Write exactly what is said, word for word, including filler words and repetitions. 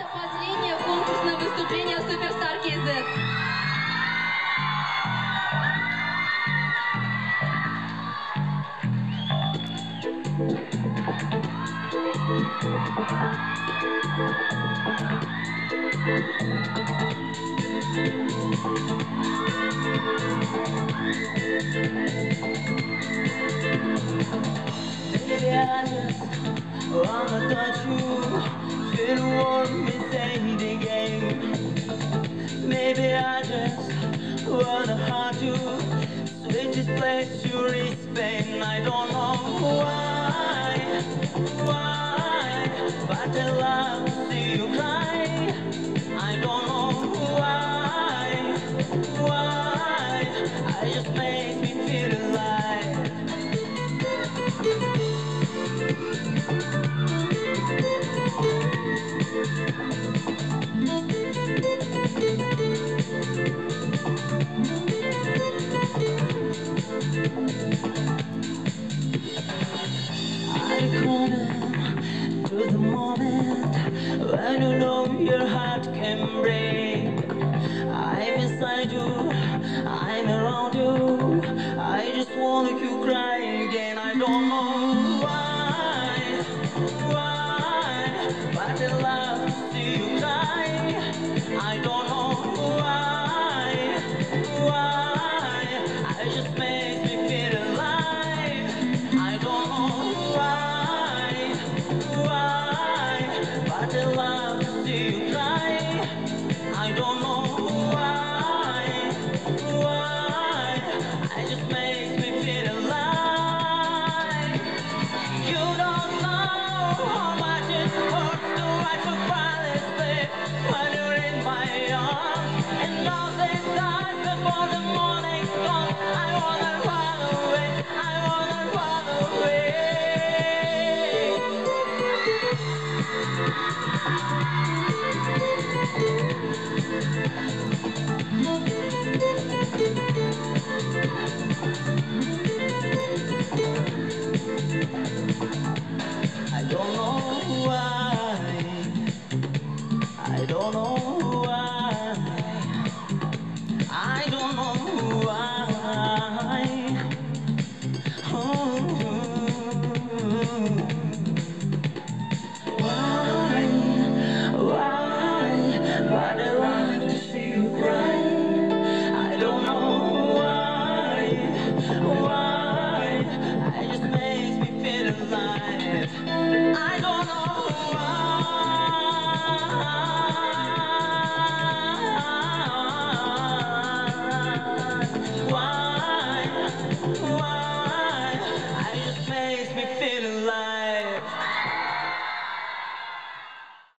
Это последнее конкурсное выступление Суперстар кей зет. Baby, I just wanna touch you, feel warm inside the game. Maybe I just wanna hurt you, sweetest pleasure is pain. I don't know why, why, but I love to see you cry. I don't know why, why, I just make me feel alive. I come to the moment when you know your heart can break. I'm inside you, I'm around you. I just want to make you cry again. I don't know why, why, but I love to see you cry. I don't know why, why, I just make me feel alive. I don't know why, why, but I love to see you